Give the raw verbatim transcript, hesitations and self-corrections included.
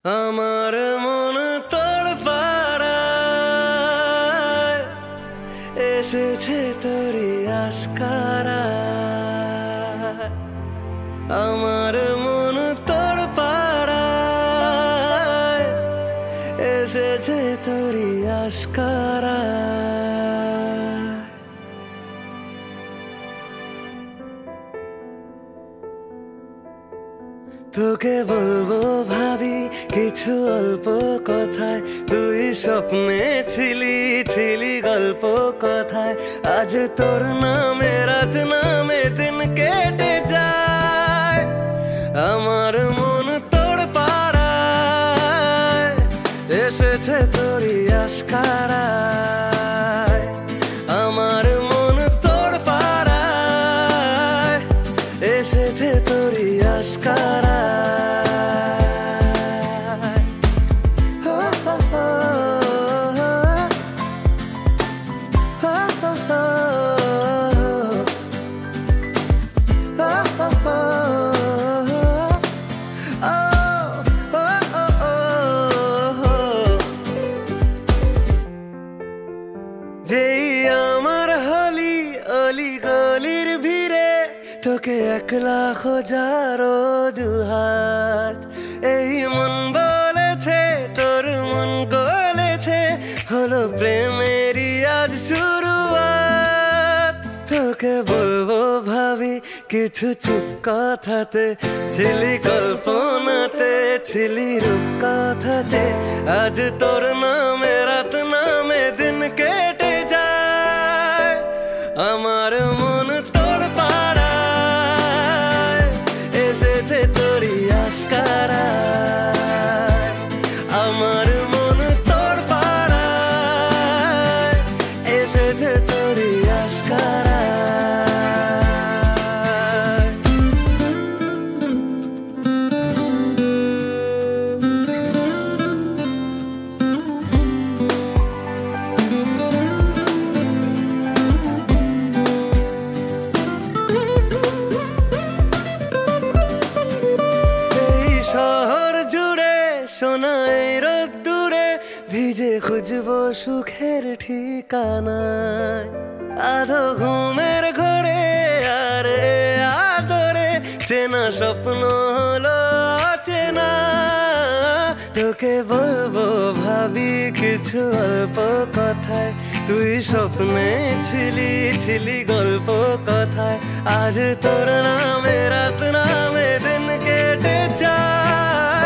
আমার মন তোর পাড়ায় এসেছে তোরি আশকারা। আমার মন তোর পাড়ায় এসেছে তোরি আশকারা। তোকে বলবো ভাবি কিছু অল্প কথায়, তুই স্বপ্নে ছিলি ছিলি গল্প কথায়। আজ তোর নামে রাত নামে দিন কেটে যায়। আমার মন তোর পাড়ায় এসেছে তোরি আশকারায়। আমার মন তোর পাড়ায় এসেছে তোরি আশকারায়। যেই আমার হলি অলি গলির ভিড়ে তোকে একলা খোঁজার অজুহাত। এই মন বলেছে তোর মন গলেছে, হলো প্রেমেরই আজ শুরুয়াত। তোকে বলবো ভাবি কিছু চুপ কথাতে, ছিলি কল্পনাতে ছিলি রূপ কথাতে। আজ তোর নামে রাত নামে দিন কেটে যায়। আমার মন তোর পাড়ায় এসেছে তোরি আশকারায়। আমার মন তোর পাড়ায় এসেছে তোরি আশকারায়। শহর জুড়ে সোনাই রোদ্দুরে ভিজে খুঁজবো সুখের ঠিকানায়। আধো ঘুমের ঘরে আর আদরে চেনা স্বপ্ন হলো চেনা। তোকে বলবো ভাবি কিছু অল্প কথায়, তুই স্বপ্নে ছিলি ছিলি গল্প কথায়। আজ তোর নামে রাত নামে দিন কেটে যায়।